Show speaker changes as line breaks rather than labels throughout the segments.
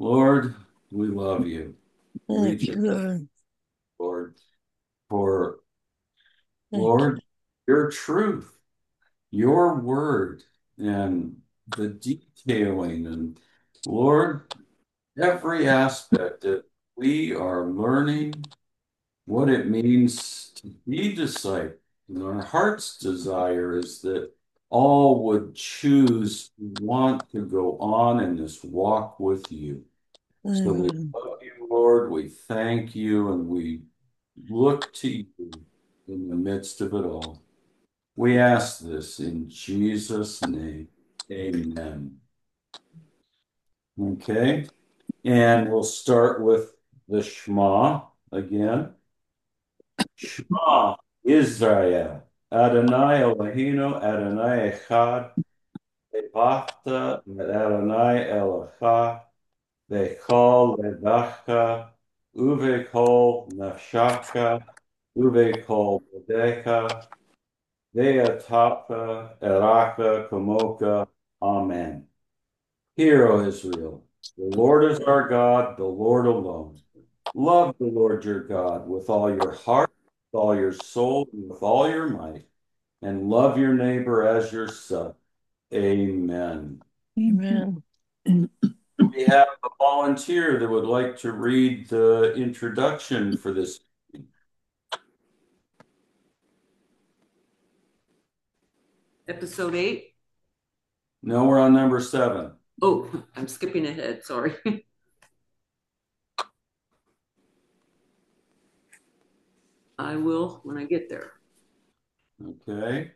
Lord, we love you. We
Thank you,
thank
Lord.
you, Lord, for
Thank you.
Lord, your truth, your word, and the detailing, and Lord, every aspect that we are learning what it means to be disciples. And our heart's desire is that all would choose to want to go on in this walk with you. So we
Amen.
love you, Lord. We thank you, and we look to you in the midst of it all. We ask this in Jesus' name. Amen. Okay. And we'll start with the Shema again. Shema Israel. Adonai Eloheinu, Adonai Echad, B'Vachta Adonai Elocha, B'Chol Levacha, Uvekol Nafshaka, Uvekol Bodecha, Ve'atapa Eraka Komoka. Amen. Hear, O Israel, the Lord is our God, the Lord alone. Love the Lord your God with all your heart, with all your soul, and with all your might, and love your neighbor as yourself. Amen.
Amen.
We have a volunteer that would like to read the introduction for this.
Episode 8.
No, we're on number 7.
Oh, I'm skipping ahead. Sorry. I will when I get there.
Okay.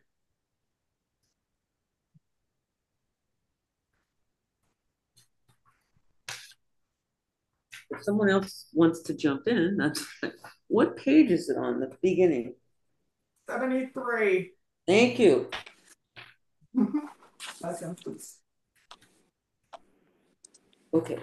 If someone else wants to jump in, that's what page is it on? The beginning.
73.
Thank you. Okay.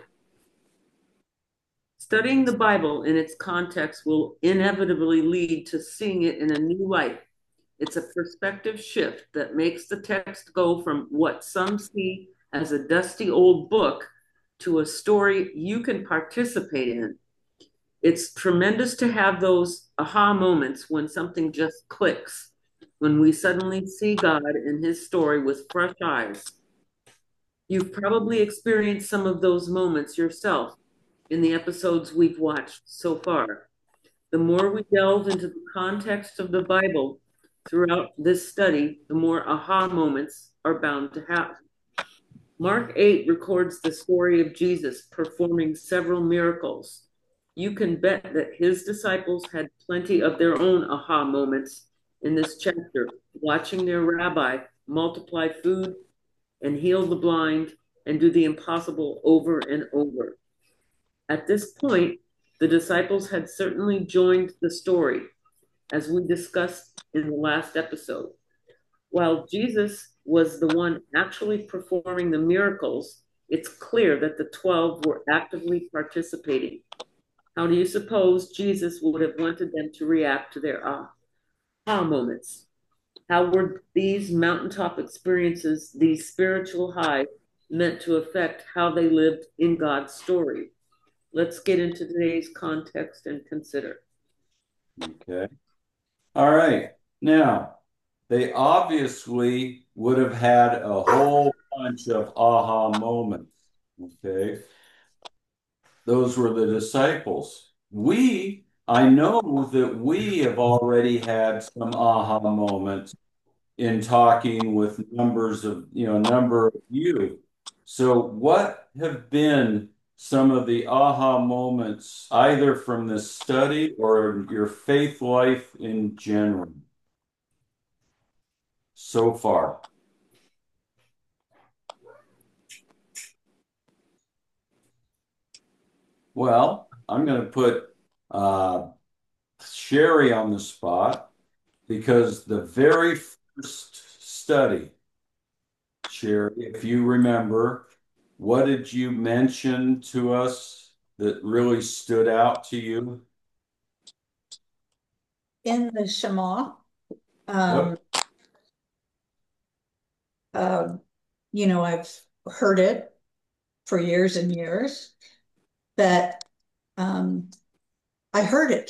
Studying the Bible in its context will inevitably lead to seeing it in a new light. It's a perspective shift that makes the text go from what some see as a dusty old book to a story you can participate in. It's tremendous to have those aha moments when something just clicks, when we suddenly see God in his story with fresh eyes. You've probably experienced some of those moments yourself in the episodes we've watched so far. The more we delve into the context of the Bible throughout this study, the more aha moments are bound to happen. Mark 8 records the story of Jesus performing several miracles. You can bet that his disciples had plenty of their own aha moments in this chapter, watching their rabbi multiply food and heal the blind and do the impossible over and over. At this point, the disciples had certainly joined the story, as we discussed in the last episode. While Jesus was the one actually performing the miracles, it's clear that the 12 were actively participating. How do you suppose Jesus would have wanted them to react to their aha moments? How were these mountaintop experiences, these spiritual highs, meant to affect how they lived in God's story? Let's get into today's context and consider.
Okay. All right. Now, they obviously would have had a whole bunch of aha moments. Okay. Those were the disciples. I know that we have already had some aha moments in talking with number of you. So what have been some of the aha moments, either from this study or your faith life in general so far? Well, I'm going to put uh, Sherry on the spot because the very first study, Sherry, if you remember, what did you mention to us that really stood out to you?
In the Shema,
Yep.
um, uh, I've heard it for years and years. but I heard it.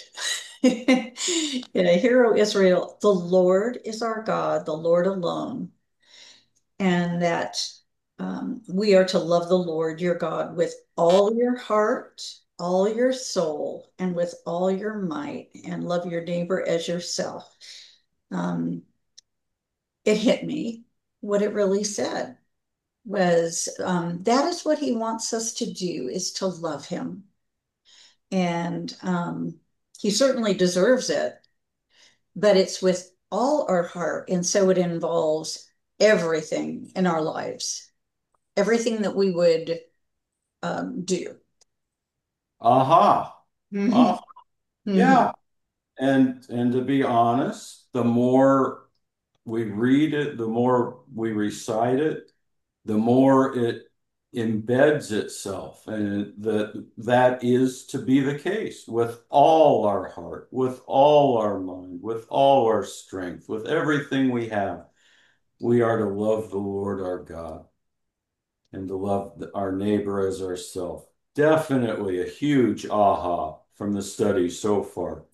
Hear, O Israel, the Lord is our God, the Lord alone, and that we are to love the Lord your God with all your heart, all your soul, and with all your might, and love your neighbor as yourself. Um, it hit me what it really said was that is what he wants us to do, is to love him. And he certainly deserves it, but it's with all our heart. And so it involves everything in our lives, everything that we would do.
Aha.
Mhm.
Ah,
Mhm.
yeah. And to be honest, the more we read it, the more we recite it, the more it embeds itself. And that is to be the case with all our heart, with all our mind, with all our strength, with everything we have. We are to love the Lord our God and to love our neighbor as ourselves. Definitely a huge aha from the study so far.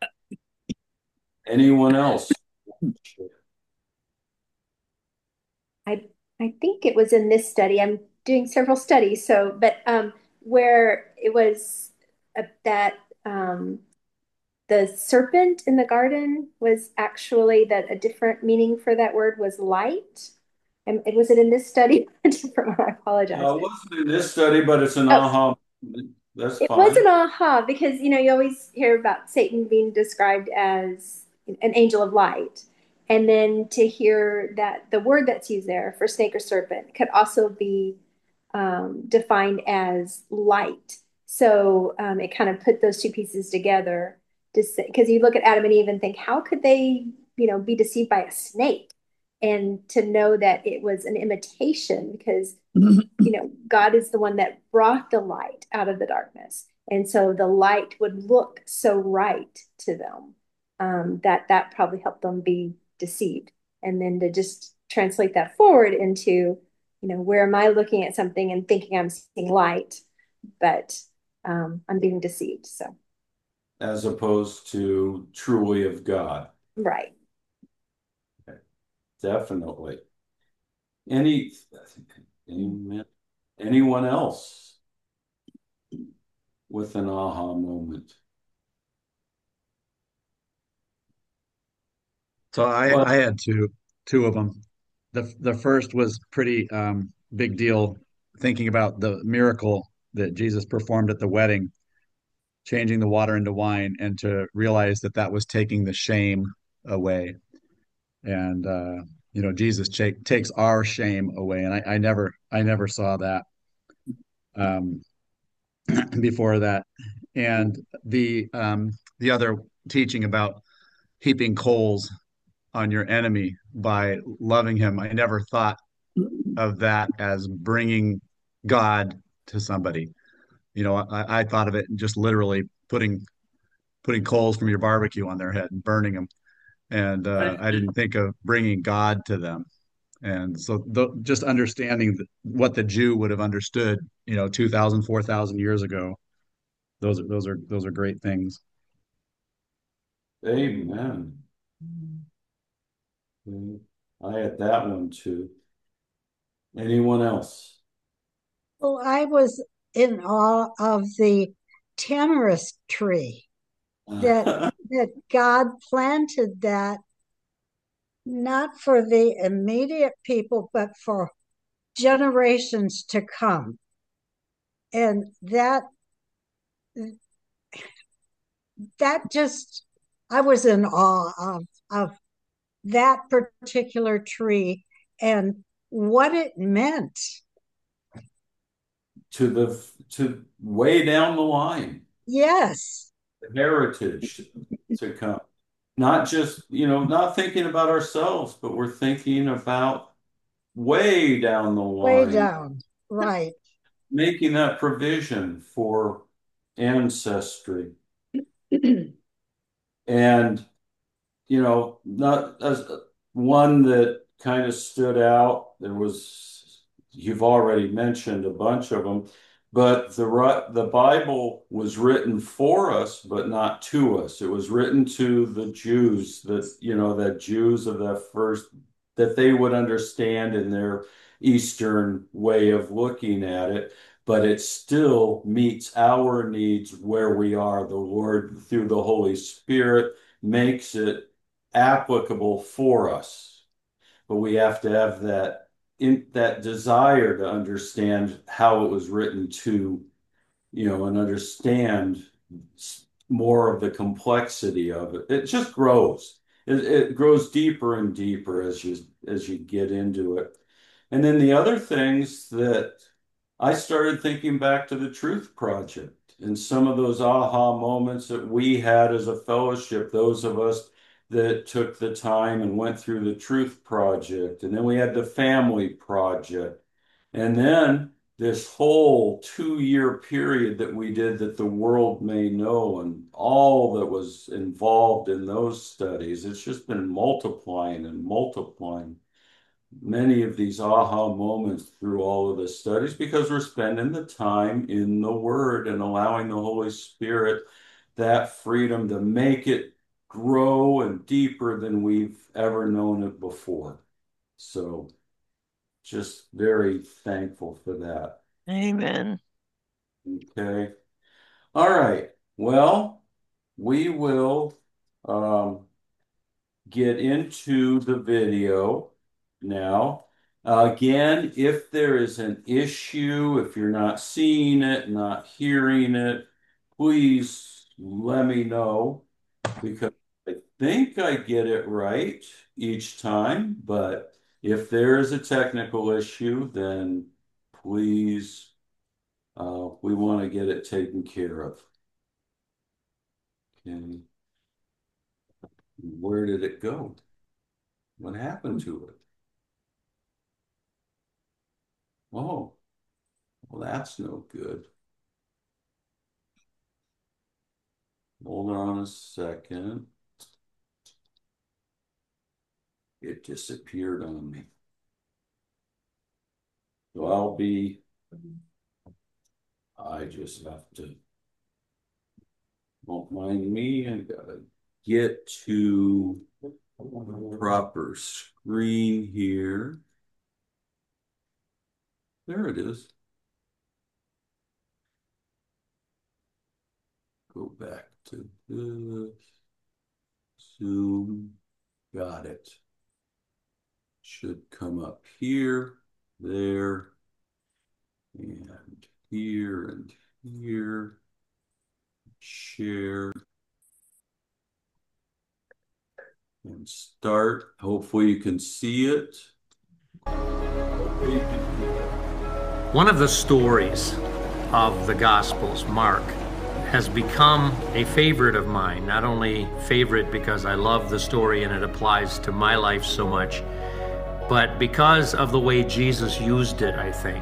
Anyone else?
I I think it was in this study. I'm doing several studies, but where it was that the serpent in the garden was actually that a different meaning for that word was light. And was it in this study? A different one. I apologize.
It wasn't in this study, but it's an
Oh,
aha. That's
it was
fine.
an aha because you always hear about Satan being described as an angel of light. And then to hear that the word that's used there for snake or serpent could also be defined as light. So it kind of put those two pieces together to say, because you look at Adam and Eve and think, how could they, be deceived by a snake? And to know that it was an imitation because God is the one that brought the light out of the darkness. And so the light would look so right to them that probably helped them be deceived. And then to just translate that forward into, where am I looking at something and thinking I'm seeing light, but I'm being deceived. So,
As opposed to truly of God.
right.
Okay. Definitely. Any, any anyone else with an aha moment?
So I,
Well,
I had two of them. The first was pretty big deal, thinking about the miracle that Jesus performed at the wedding, changing the water into wine, and to realize that that was taking the shame away. And Jesus takes our shame away, and I never saw that um, before that. And the other teaching about heaping coals on your enemy by loving him. I never thought of that as bringing God to somebody. I thought of it just literally putting coals from your barbecue on their head and burning them. And I didn't think of bringing God to them. And so just understanding what the Jew would have understood, 2,000, 4,000 years ago, those are great things.
amen. I had that one too. Anyone else?
Well, I was in awe of the tamarisk tree that that God planted that not for the immediate people, but for generations to come. And that just I was in awe of that particular tree and what it meant.
To way down the line,
Yes,
the heritage to come. Not just, not thinking about ourselves, but we're thinking about way down the
way
line,
down. Right.
making that provision for ancestry. And, not as one that kind of stood out, you've already mentioned a bunch of them, But the Bible was written for us, but not to us. It was written to the Jews, the Jews of the first, that they would understand in their Eastern way of looking at it. But it still meets our needs where we are. The Lord, through the Holy Spirit, makes it applicable for us. But we have to have that desire to understand how it was written to, and understand more of the complexity of it. It just grows. It grows deeper and deeper as you get into it. And then the other things that I started thinking back to the Truth Project and some of those aha moments that we had as a fellowship, those of us that took the time and went through the Truth Project. And then we had the Family Project. And then this whole 2-year period that we did that the world may know, and all that was involved in those studies. It's just been multiplying and multiplying many of these aha moments through all of the studies because we're spending the time in the Word and allowing the Holy Spirit that freedom to make it grow and deeper than we've ever known it before. So just very thankful for that.
Amen.
Okay. All right. Well, we will get into the video now. Again, if there is an issue, if you're not seeing it, not hearing it, please let me know because I think I get it right each time, but if there is a technical issue, then please, we want to get it taken care of. Okay. Where did it go? What happened to it? Oh, well, that's no good. Hold on a second. It disappeared on me. So I just have to, won't mind me, I gotta get to proper screen here. There it is. Go back to this. Zoom. Got it. Should come up here, there, and here, and here. Share. And start. Hopefully you can see it.
One of the stories of the Gospels, Mark, has become a favorite of mine. Not only favorite because I love the story and it applies to my life so much, but because of the way Jesus used it, I think.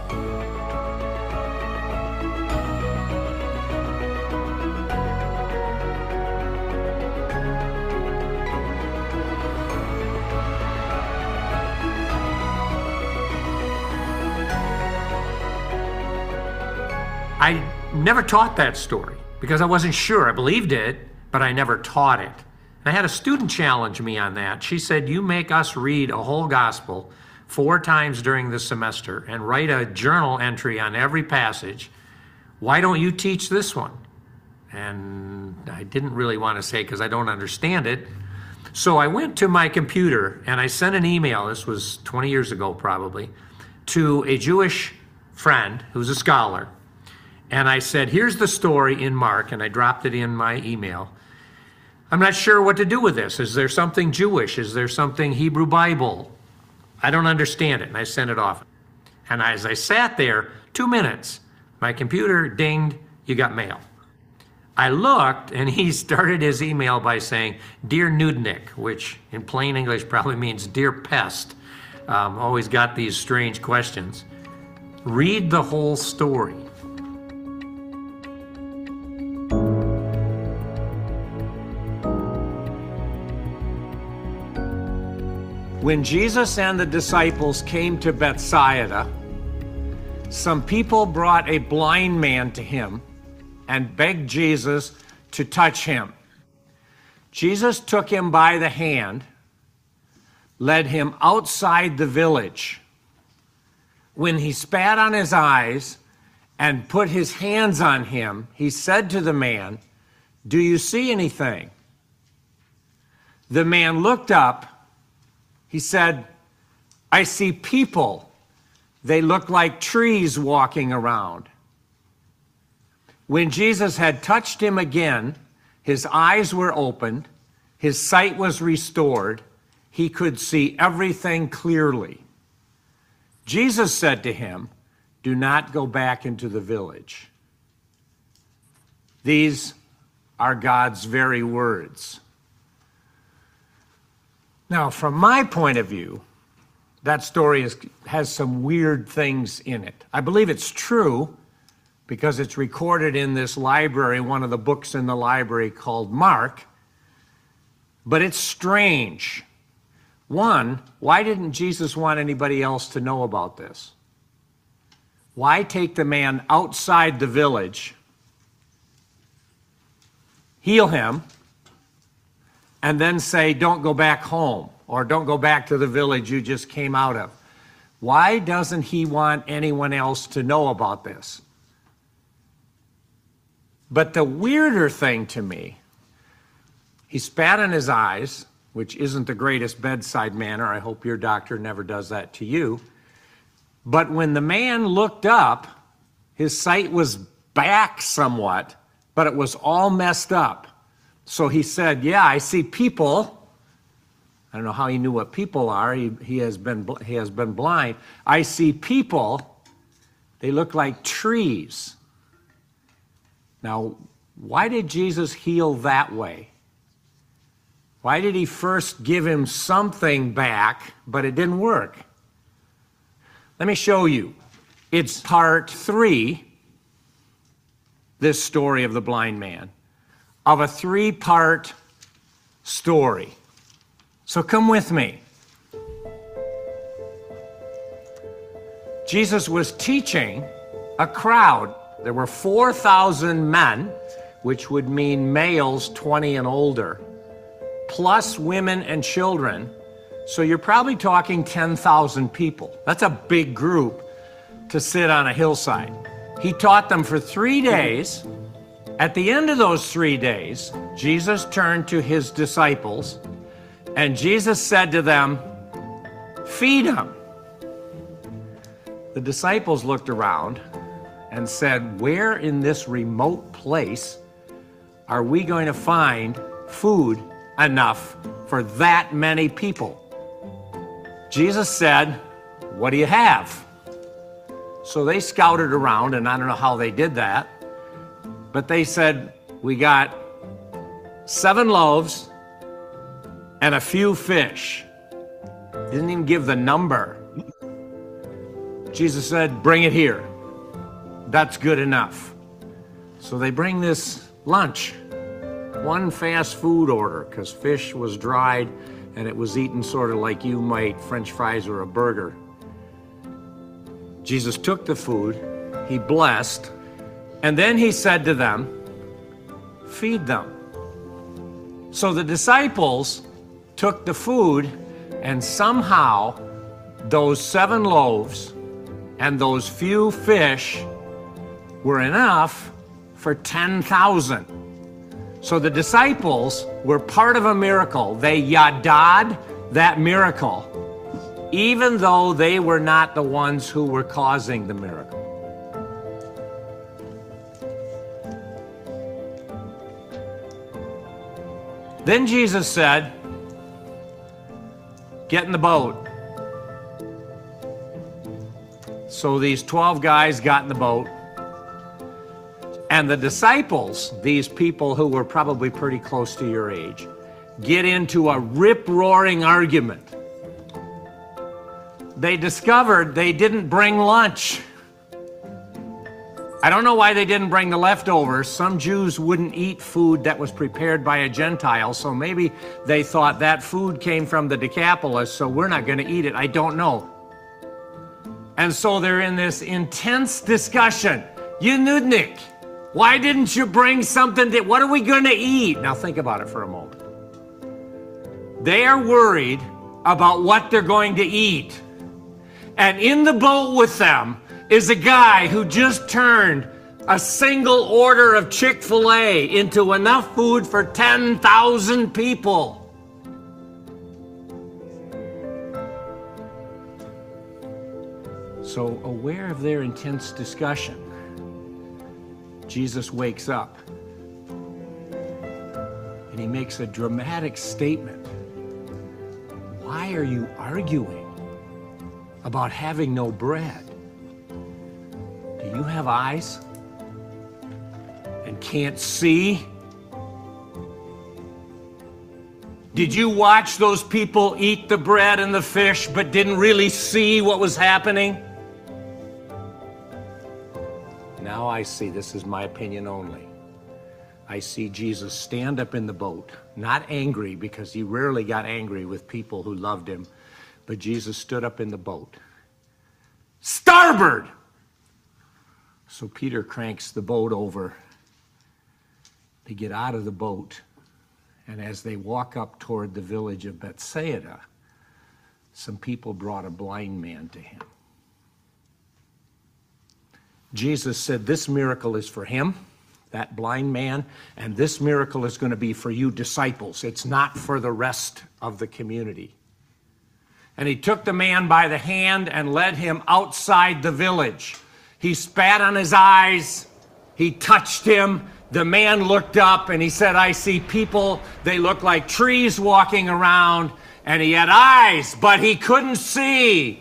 I never taught that story because I wasn't sure. I believed it, but I never taught it. And I had a student challenge me on that. She said, you make us read a whole gospel 4 times during the semester and write a journal entry on every passage. Why don't you teach this one? And I didn't really want to say because I don't understand it. So I went to my computer and I sent an email, this was 20 years ago probably, to a Jewish friend who's a scholar. And I said, here's the story in Mark, and I dropped it in my email. I'm not sure what to do with this. Is there something Jewish? Is there something Hebrew Bible? I don't understand it, and I sent it off. And as I sat there, 2 minutes, my computer dinged, you got mail. I looked, and he started his email by saying, Dear Nudnik, which in plain English probably means Dear Pest. Always got these strange questions. Read the whole story. When Jesus and the disciples came to Bethsaida, some people brought a blind man to him and begged Jesus to touch him. Jesus took him by the hand, led him outside the village. When he spat on his eyes and put his hands on him, he said to the man, "Do you see anything?" The man looked up. He said, "I see people. They look like trees walking around." When Jesus had touched him again, his eyes were opened, his sight was restored, he could see everything clearly. Jesus said to him, "Do not go back into the village." These are God's very words. Now, from my point of view, that story has some weird things in it. I believe it's true because it's recorded in this library, one of the books in the library called Mark, but it's strange. One, why didn't Jesus want anybody else to know about this? Why take the man outside the village, heal him, and then say, "Don't go back home," or "Don't go back to the village you just came out of"? Why doesn't he want anyone else to know about this? But the weirder thing to me, he spat in his eyes, which isn't the greatest bedside manner. I hope your doctor never does that to you. But when the man looked up, his sight was back somewhat, but it was all messed up. So he said, "Yeah, I see people." I don't know how he knew what people are. He has been blind. "I see people. They look like trees." Now, why did Jesus heal that way? Why did he first give him something back, but it didn't work? Let me show you. It's part 3, this story of the blind man, of a 3-part story. So come with me. Jesus was teaching a crowd. There were 4,000 men, which would mean males 20 and older, plus women and children. So you're probably talking 10,000 people. That's a big group to sit on a hillside. He taught them for 3 days. At the end of those 3 days, Jesus turned to his disciples, and Jesus said to them, "Feed them." The disciples looked around and said, "Where in this remote place are we going to find food enough for that many people?" Jesus said, "What do you have?" So they scouted around, and I don't know how they did that, but they said, "We got 7 loaves and a few fish." Didn't even give the number. Jesus said, "Bring it here. That's good enough." So they bring this lunch, one fast food order, because fish was dried and it was eaten sort of like you might French fries or a burger. Jesus took the food, he blessed, and then he said to them, "Feed them." So the disciples took the food, and somehow those 7 loaves and those few fish were enough for 10,000. So the disciples were part of a miracle. They yadad that miracle, even though they were not the ones who were causing the miracle. Then Jesus said, "Get in the boat." So these 12 guys got in the boat. And the disciples, these people who were probably pretty close to your age, get into a rip-roaring argument. They discovered they didn't bring lunch. I don't know why they didn't bring the leftovers. Some Jews wouldn't eat food that was prepared by a Gentile, so maybe they thought that food came from the Decapolis, so we're not going to eat it. I don't know. And so they're in this intense discussion. You nudnik, why didn't you bring something what are we going to eat? Now think about it for a moment. They are worried about what they're going to eat. And in the boat with them is a guy who just turned a single order of Chick-fil-A into enough food for 10,000 people. So, aware of their intense discussion, Jesus wakes up and he makes a dramatic statement. Why are you arguing about having no bread? Do you have eyes and can't see? Did you watch those people eat the bread and the fish but didn't really see what was happening? Now I see, this is my opinion only, I see Jesus stand up in the boat, not angry, because he rarely got angry with people who loved him, but Jesus stood up in the boat. Starboard! So Peter cranks the boat over. They get out of the boat, and as they walk up toward the village of Bethsaida, some people brought a blind man to him. Jesus said, this miracle is for him, that blind man, and this miracle is going to be for you disciples. It's not for the rest of the community. And he took the man by the hand and led him outside the village. He spat on his eyes. He touched him. The man looked up and he said, I see people. They look like trees walking around. And he had eyes, but he couldn't see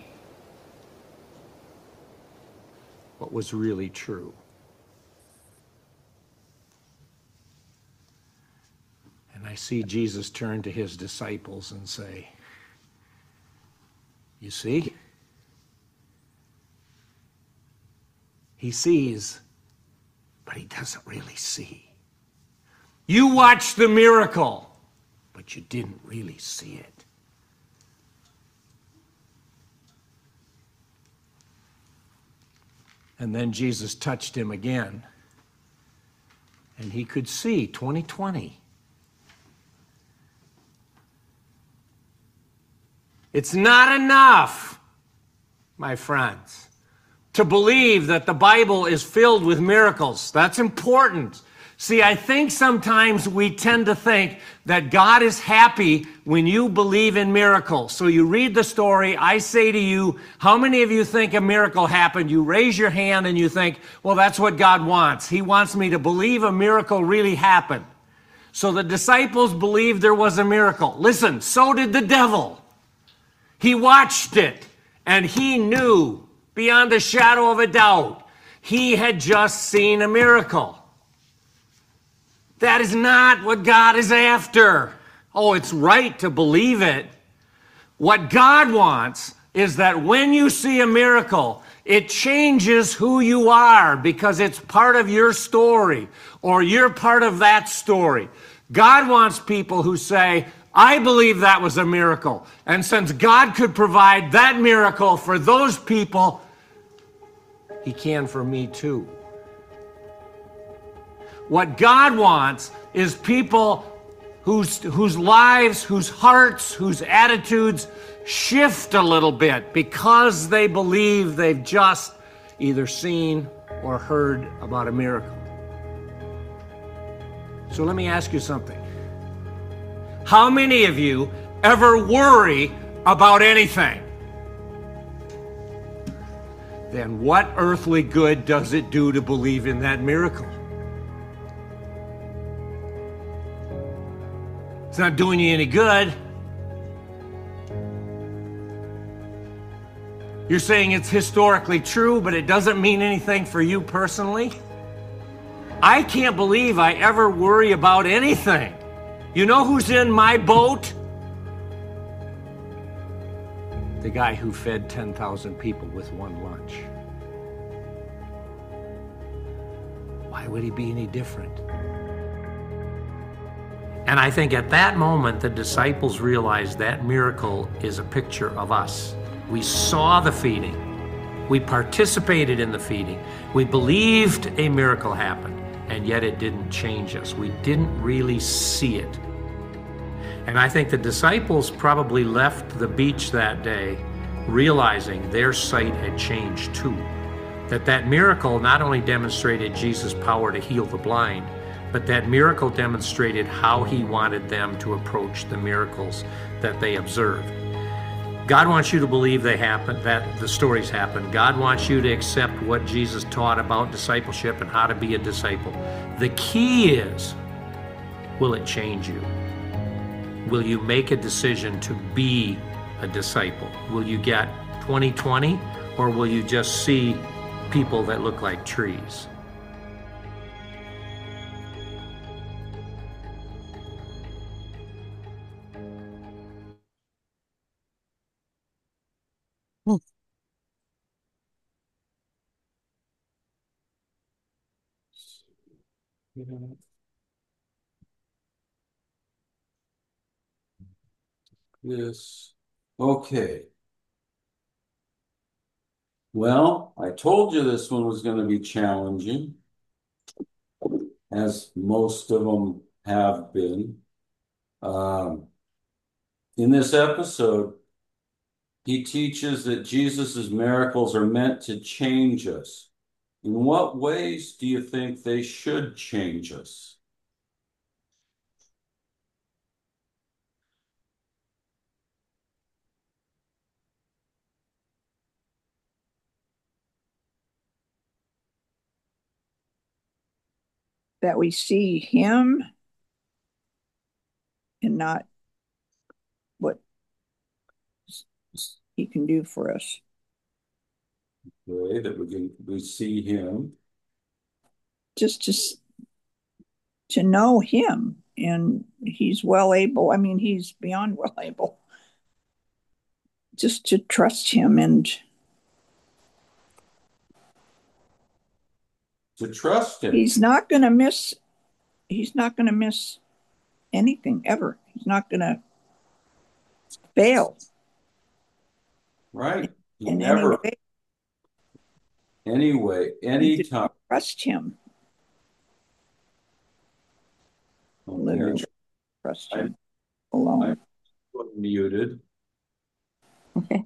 what was really true. And I see Jesus turn to his disciples and say, you see? He sees, but he doesn't really see. You watched the miracle, but you didn't really see it. And then Jesus touched him again, and he could see 2020. It's not enough, my friends, to believe that the Bible is filled with miracles. That's important. See, I think sometimes we tend to think that God is happy when you believe in miracles. So you read the story, I say to you, how many of you think a miracle happened? You raise your hand and you think, well, that's what God wants. He wants me to believe a miracle really happened. So the disciples believed there was a miracle. Listen, so did the devil. He watched it and he knew beyond a shadow of a doubt he had just seen a miracle. That is not what God is after. Oh, it's right to believe it. What God wants is that when you see a miracle, it changes who you are because it's part of your story or you're part of that story. God wants people who say, I believe that was a miracle. And since God could provide that miracle for those people, he can for me too. What God wants is people whose lives, whose hearts, whose attitudes shift a little bit because they believe they've just either seen or heard about a miracle. So let me ask you something. How many of you ever worry about anything? Then what earthly good does it do to believe in that miracle? It's not doing you any good. You're saying it's historically true, but it doesn't mean anything for you personally? I can't believe I ever worry about anything. You know who's in my boat? The guy who fed 10,000 people with one lunch. Why would he be any different? And I think at that moment, the disciples realized that miracle is a picture of us. We saw the feeding. We participated in the feeding. We believed a miracle happened, and yet it didn't change us. We didn't really see it. And I think the disciples probably left the beach that day realizing their sight had changed too. That miracle not only demonstrated Jesus' power to heal the blind, but that miracle demonstrated how he wanted them to approach the miracles that they observed. God wants you to believe they happen, that the stories happen. God wants you to accept what Jesus taught about discipleship and how to be a disciple. The key is, will it change you? Will you make a decision to be a disciple? Will you get 20/20, or will you just see people that look like trees?
Yes. Okay. Well, I told you this one was going to be challenging, as most of them have been. In this episode, he teaches that Jesus' miracles are meant to change us. In what ways do you think they should change us?
That we see him and not what he can do for us.
Okay, that we see him.
Just to know him, and he's well able. I mean, he's beyond well able. Just to trust him and
to trust him.
He's not going to miss anything ever. He's not going to fail.
Right.
In
Never.
any way.
Anytime.
Trust him.
Okay.
Literally trust him alone.
I'm muted.
Okay.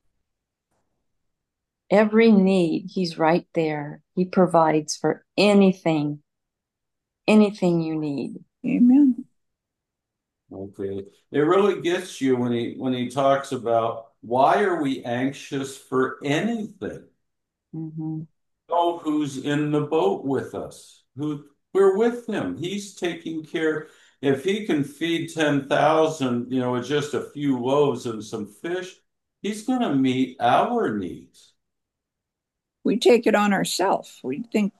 Every need, he's right there. He provides for anything you need.
Amen.
Okay. It really gets you when he talks about why are we anxious for anything?
Mm-hmm.
Oh, who's in the boat with us? We're with him. He's taking care. If he can feed 10,000, with just a few loaves and some fish, he's going to meet our needs.
We take it on ourselves. We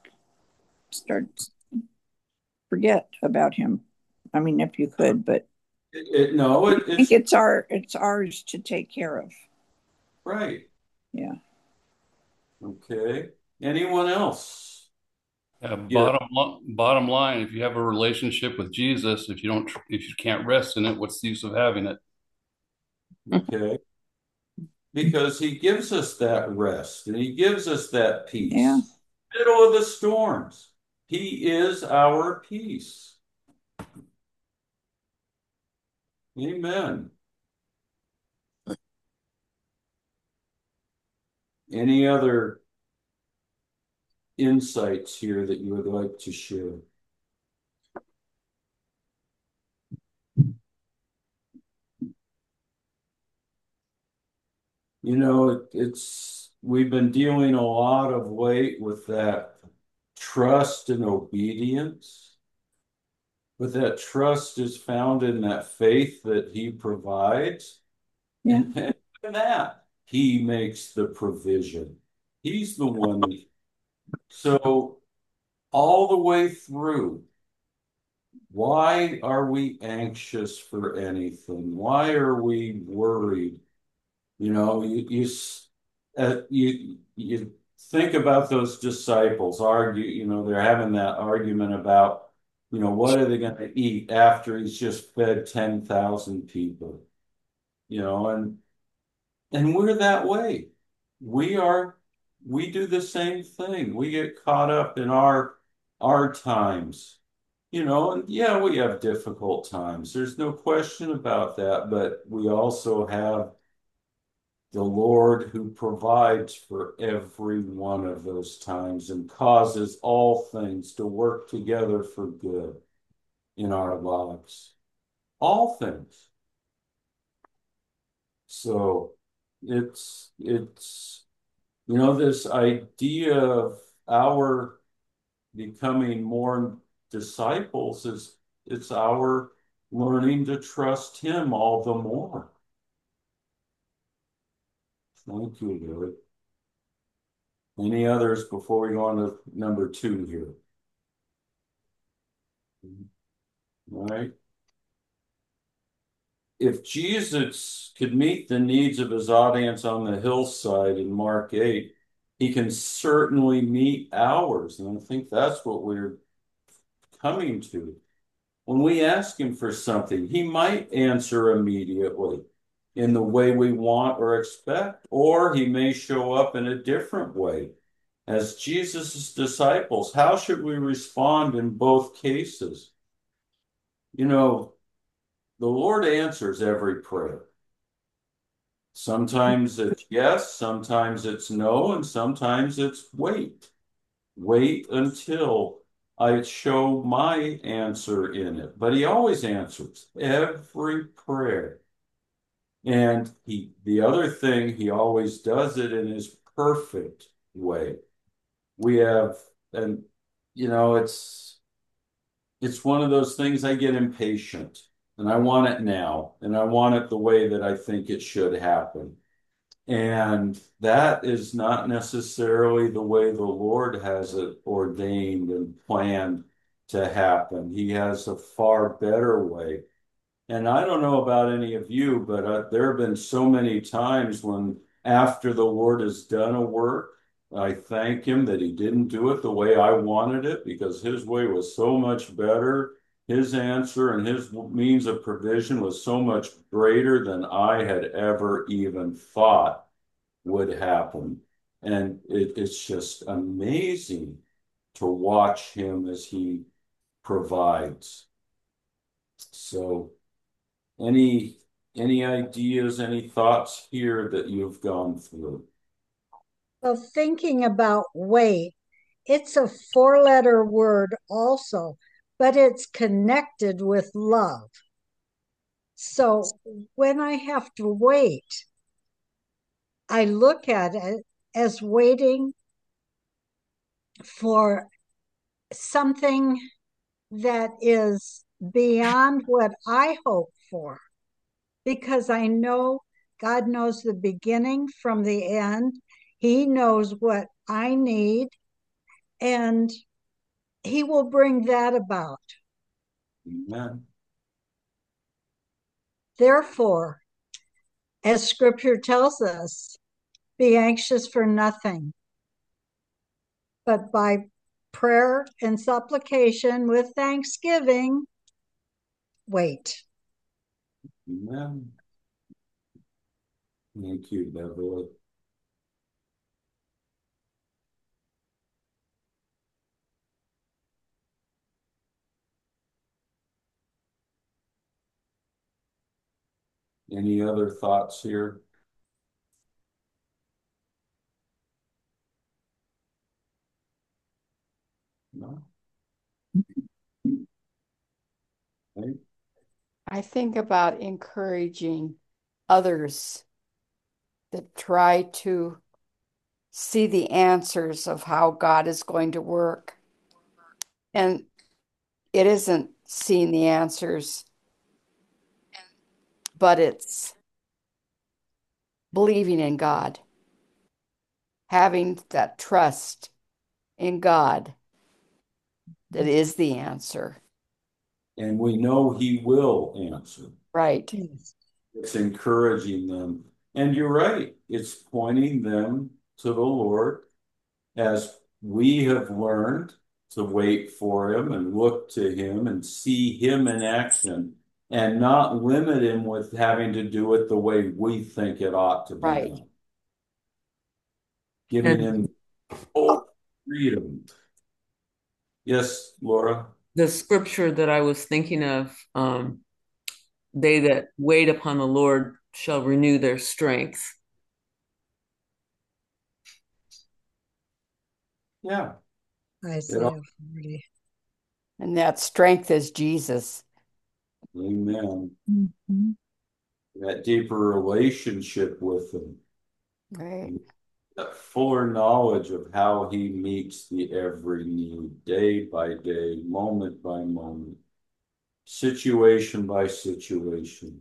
forget about him. I mean, if you could, but I think it's ours to take care of.
Right.
Yeah.
Okay. Anyone else?
Bottom line, if you have a relationship with Jesus, if you can't rest in it, what's the use of having it?
Okay. Because he gives us that rest and he gives us that peace.
Yeah.
Middle of the storms. He is our peace. Amen. Any other insights here that you would like to share? We've been dealing a lot of late with that trust and obedience. But that trust is found in that faith that he provides.
Yeah.
And in that, he makes the provision. He's the one. So all the way through, why are we anxious for anything? Why are we worried? You think about those disciples argue, they're having that argument about, what are they going to eat after he's just fed 10,000 people? And we're that way. We are we do the same thing. We get caught up in our times, and yeah, we have difficult times. There's no question about that, but we also have the Lord who provides for every one of those times and causes all things to work together for good in our lives. All things. So it's this idea of our becoming more disciples is it's our learning to trust him all the more. Thank you, Lord. Any others before we go on to number 2 here? All right. If Jesus could meet the needs of his audience on the hillside in Mark 8, he can certainly meet ours. And I think that's what we're coming to. When we ask him for something, he might answer immediately in the way we want or expect, or he may show up in a different way. As Jesus' disciples, how should we respond in both cases? The Lord answers every prayer. Sometimes it's yes, sometimes it's no, and sometimes it's wait. Wait until I show my answer in it. But he always answers every prayer. And the other thing, he always does it in his perfect way. It's one of those things I get impatient and I want it now and I want it the way that I think it should happen. And that is not necessarily the way the Lord has it ordained and planned to happen. He has a far better way. And I don't know about any of you, but there have been so many times when after the Lord has done a work, I thank him that he didn't do it the way I wanted it because his way was so much better. His answer and his means of provision was so much greater than I had ever even thought would happen. And it's just amazing to watch him as he provides. So any ideas, any thoughts here that you've gone through?
Well, thinking about wait, it's a 4-letter word also, but it's connected with love. So when I have to wait, I look at it as waiting for something that is beyond what I hope for, because I know God knows the beginning from the end. He knows what I need, and he will bring that about.
Amen.
Therefore, as scripture tells us, be anxious for nothing, but by prayer and supplication with thanksgiving, wait.
Amen. Thank you, Beverly. Any other thoughts here? No? Okay.
I think about encouraging others that try to see the answers of how God is going to work. And it isn't seeing the answers, but it's believing in God, having that trust in God that is the answer.
And we know he will answer.
Right.
It's encouraging them. And you're right. It's pointing them to the Lord as we have learned to wait for him and look to him and see him in action and not limit him with having to do it the way we think it ought to be
Right.
done. Giving him Full freedom. Yes, Laura.
The scripture that I was thinking of, they that wait upon the Lord shall renew their strength.
Yeah.
Isaiah 40.
And that strength is Jesus.
Amen.
Mm-hmm.
That deeper relationship with him.
Right.
That fuller knowledge of how he meets the every need, day by day, moment by moment, situation by situation.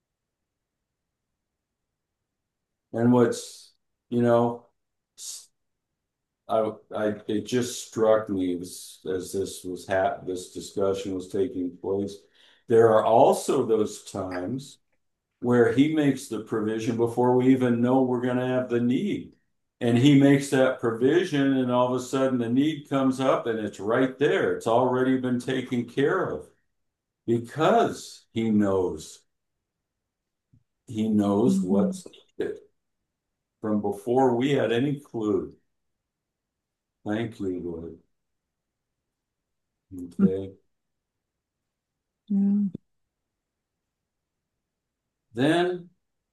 And what's, you know, it just struck me as this discussion was taking place. There are also those times where he makes the provision before we even know we're going to have the need. And he makes that provision, and all of a sudden the need comes up and it's right there. It's already been taken care of because he knows. He knows what's needed from before we had any clue. Thank you, Lord. Okay.
Yeah.
Then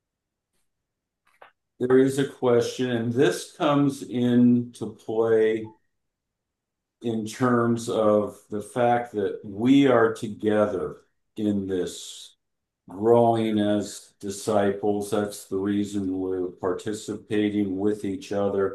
there is a question, and this comes into play in terms of the fact that we are together in this growing as disciples. That's the reason we're participating with each other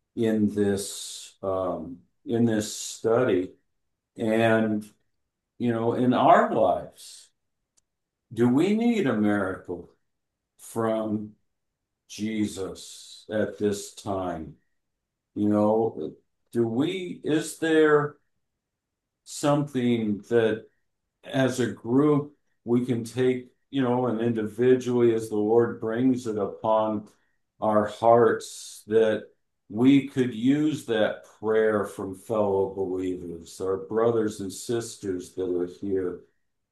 in this study. And in our lives, do we need a miracle from Jesus at this time? Is there something that as a group we can take, and individually as the Lord brings it upon our hearts, that we could use that prayer from fellow believers, our brothers and sisters that are here,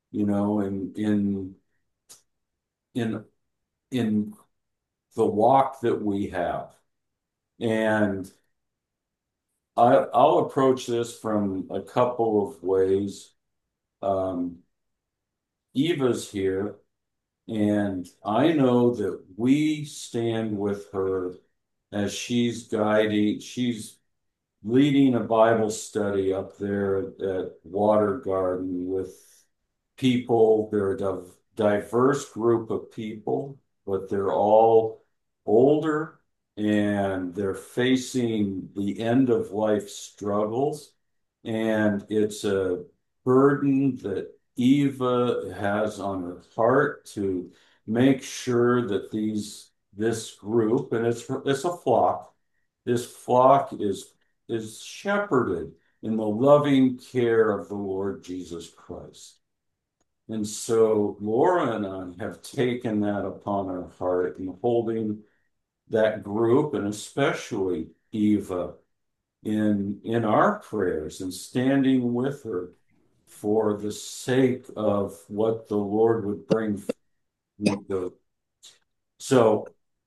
in in the walk that we have. And I'll approach this from a couple of ways. Eva's here, and I know that we stand with her as she's leading a Bible study up there at Water Garden with people. They're a diverse group of people, but they're all older and they're facing the end of life struggles. And it's a burden that Eva has on her heart to make sure that this group, and it's a flock, this flock is shepherded in the loving care of the Lord Jesus Christ. And so Laura and I have taken that upon our heart and holding that group, and especially Eva, in our prayers and standing with her for the sake of what the Lord would bring. So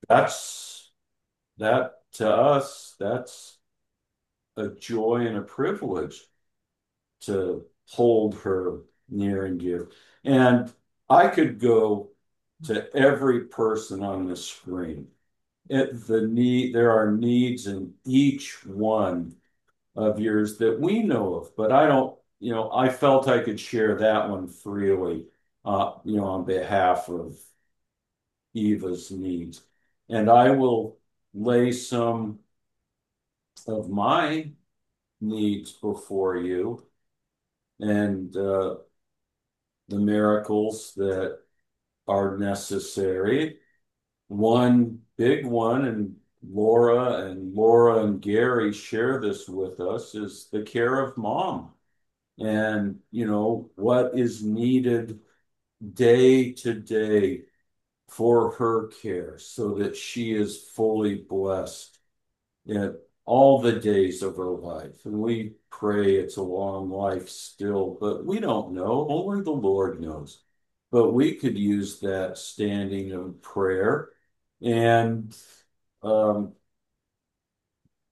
that to us, that's a joy and a privilege to hold her near and dear. And I could go to every person on the screen. There are needs in each one of yours that we know of, but I don't, I felt I could share that one freely, on behalf of Eva's needs. And I will lay some of my needs before you and the miracles that are necessary. One big one, and Laura and Gary share this with us, is the care of mom. And, what is needed day to day for her care so that she is fully blessed in all the days of her life. And we pray it's a long life still, but we don't know. Only the Lord knows. But we could use that standing of prayer. And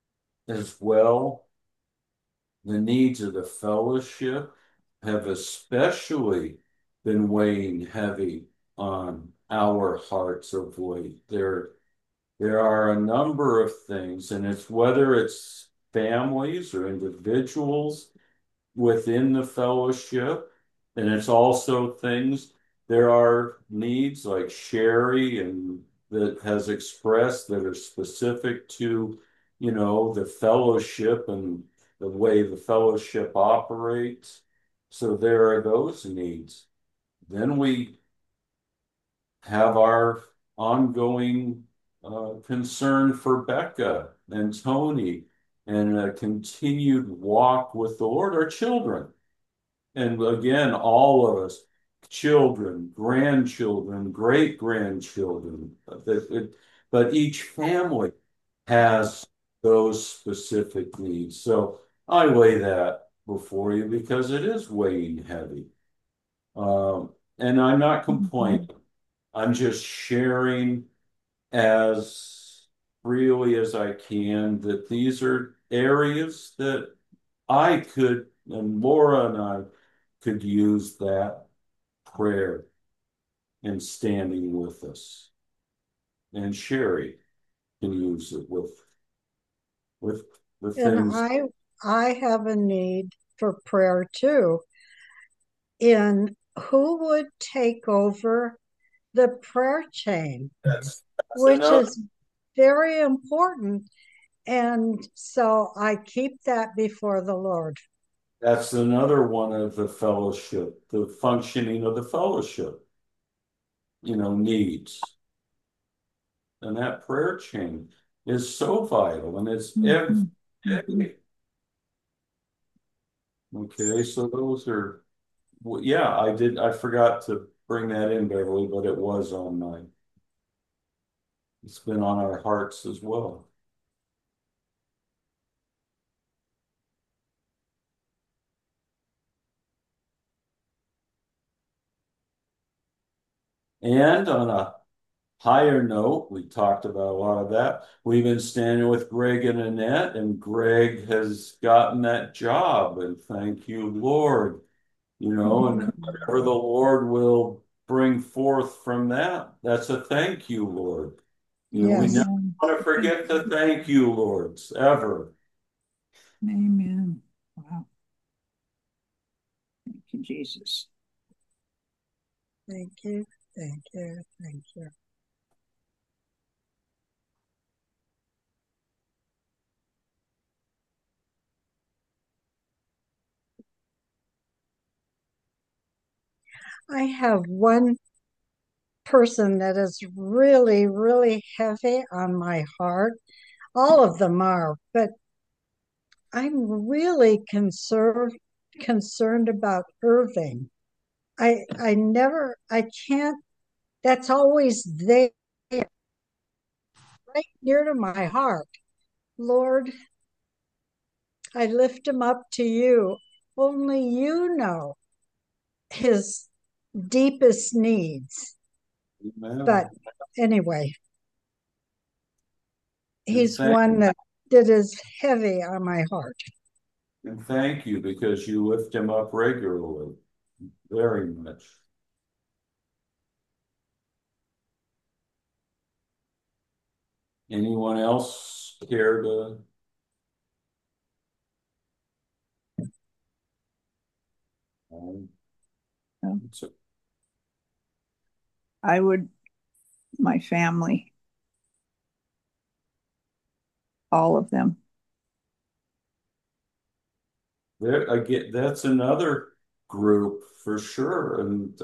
as well, the needs of the fellowship have especially been weighing heavy on our hearts of late. There are a number of things, and it's whether it's families or individuals within the fellowship, and it's also things, there are needs like Sherry and that has expressed that are specific to, the fellowship and the way the fellowship operates. So there are those needs. Then we have our ongoing concern for Becca and Tony and a continued walk with the Lord, our children. And again, all of us, children, grandchildren, great grandchildren, but each family has those specific needs. So I lay that before you because it is weighing heavy. And I'm not complaining. I'm just sharing as freely as I can that these are areas that I could, and Laura and I could use that prayer and standing with us. And Sherry can use it with the
And
things.
I have a need for prayer too. In who would take over the prayer chain,
That's
which
another.
is very important. And so I keep that before the Lord.
That's another one of the fellowship, the functioning of the fellowship, needs. And that prayer chain is so vital and it's every day. Okay, so those are, yeah, I forgot to bring that in, Beverly, but it was on mine. It's been on our hearts as well. And on a higher note, we talked about a lot of that. We've been standing with Greg and Annette, and Greg has gotten that job, and thank you, Lord. And whatever the Lord will bring forth from that, that's a thank you, Lord. We
Yes.
never want to forget the thank you, Lords, ever.
Amen. Wow. Thank you, Jesus.
Thank you. Thank you. Thank you. I have one person that is really, really heavy on my heart. All of them are, but I'm really concerned about Irving. I can't, that's always there, right near to my heart. Lord, I lift him up to you. Only you know his deepest needs.
Amen.
But anyway,
And
he's
thank,
one that is heavy on my heart.
and thank you because you lift him up regularly, very much. Anyone else care to? So,
I would, my family, all of them.
there again, that's another group for sure. And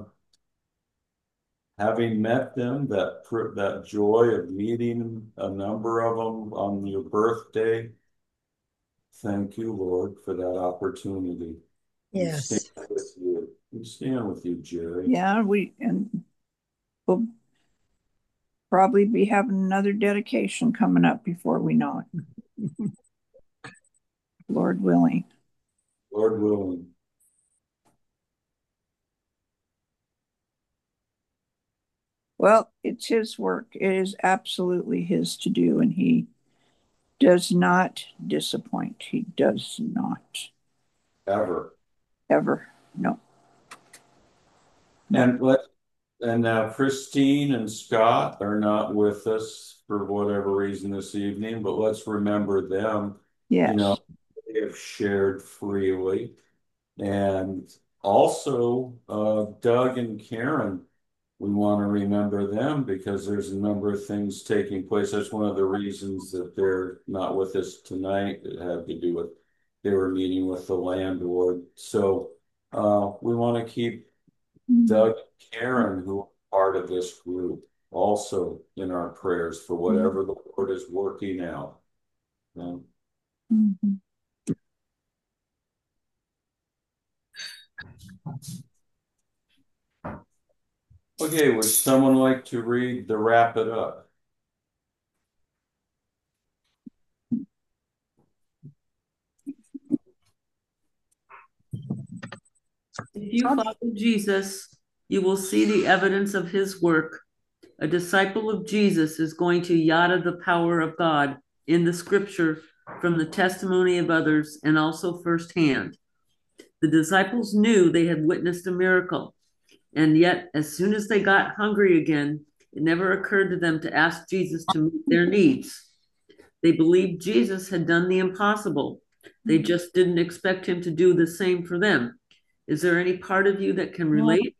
having met them, that joy of meeting a number of them on your birthday, thank you, Lord, for that opportunity.
Yes.
We stand with you, Jerry.
Yeah, we'll probably be having another dedication coming up before we know it. Lord willing.
Lord willing.
Well, it's his work. It is absolutely his to do, and he does not disappoint. He does not.
Ever.
Ever. No.
And now Christine and Scott are not with us for whatever reason this evening, but let's remember them.
Yes.
You know, they have shared freely. And also Doug and Karen, we want to remember them because there's a number of things taking place. That's one of the reasons that they're not with us tonight. It had to do with they were meeting with the landlord. So we want to keep Doug and Karen, who are part of this group, also in our prayers for whatever the Lord is working out.
Mhm.
Okay, would someone like to read the wrap it up?
If you follow Jesus, you will see the evidence of his work. A disciple of Jesus is going to yada the power of God in the scripture from the testimony of others and also firsthand. The disciples knew they had witnessed a miracle, and yet, as soon as they got hungry again, it never occurred to them to ask Jesus to meet their needs. They believed Jesus had done the impossible. They just didn't expect him to do the same for them. Is there any part of you that can relate?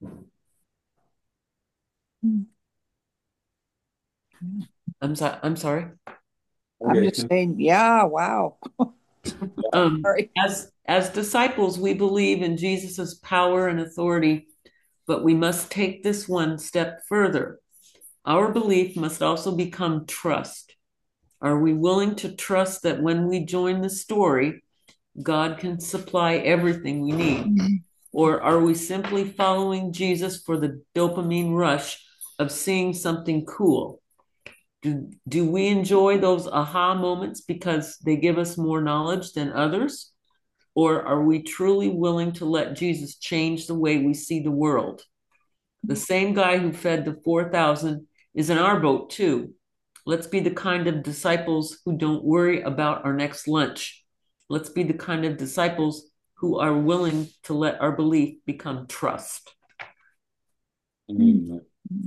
I'm sorry.
I'm just saying, yeah, wow. Sorry.
As disciples, we believe in Jesus's power and authority, but we must take this one step further. Our belief must also become trust. Are we willing to trust that when we join the story, God can supply everything we need? Or are we simply following Jesus for the dopamine rush of seeing something cool? Do we enjoy those aha moments because they give us more knowledge than others? Or are we truly willing to let Jesus change the way we see the world? The same guy who fed the 4,000 is in our boat too. Let's be the kind of disciples who don't worry about our next lunch. Let's be the kind of disciples who are willing to let our belief become trust.
Amen.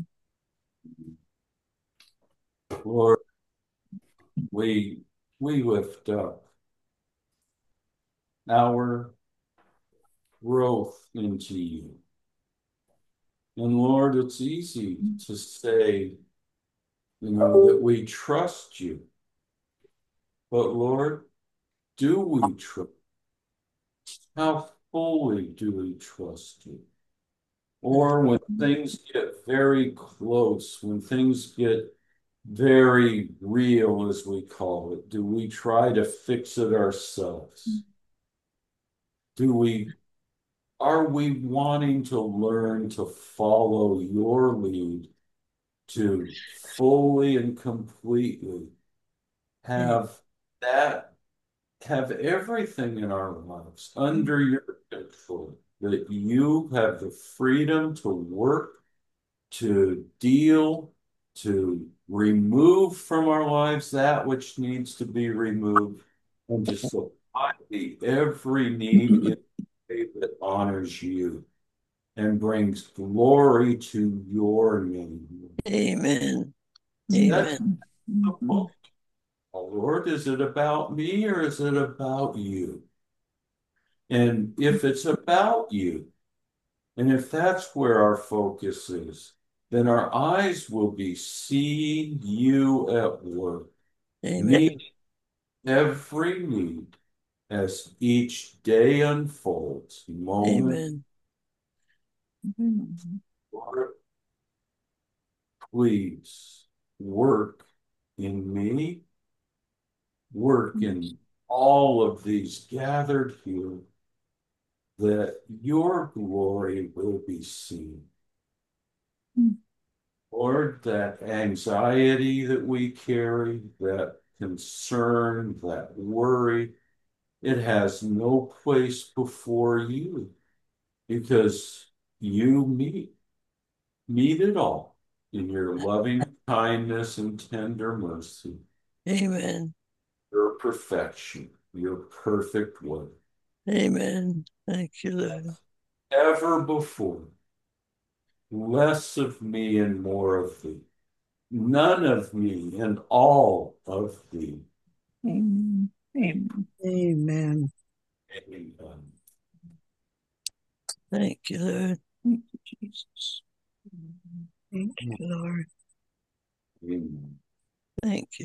Lord, we lift up our growth into you. And Lord, it's easy to say, that we trust you. But Lord, do we trust? How fully do we trust you? Or when things get very close, when things get very real, as we call it, do we try to fix it ourselves? Are we wanting to learn to follow your lead to fully and completely have everything in our lives under your control, that you have the freedom to work, to deal, to remove from our lives that which needs to be removed, and to supply every need in a way that honors you and brings glory to your name.
Amen.
That's
Amen.
the book. Oh, Lord, is it about me or is it about you? And if it's about you, and if that's where our focus is, then our eyes will be seeing you at work, meeting every need as each day unfolds, moment. Lord, please work in me, work in all of these gathered here, that your glory will be seen. Lord, that anxiety that we carry, that concern, that worry, it has no place before you, because you meet it all in your loving kindness and tender mercy.
Amen.
perfection, your perfect word.
Amen. Thank you, Lord.
Ever before. Less of me and more of thee. None of me and all of thee.
Amen. Amen.
Amen.
Amen.
Thank you, Lord.
Thank you, Jesus.
Thank you, Lord.
Amen.
Thank you.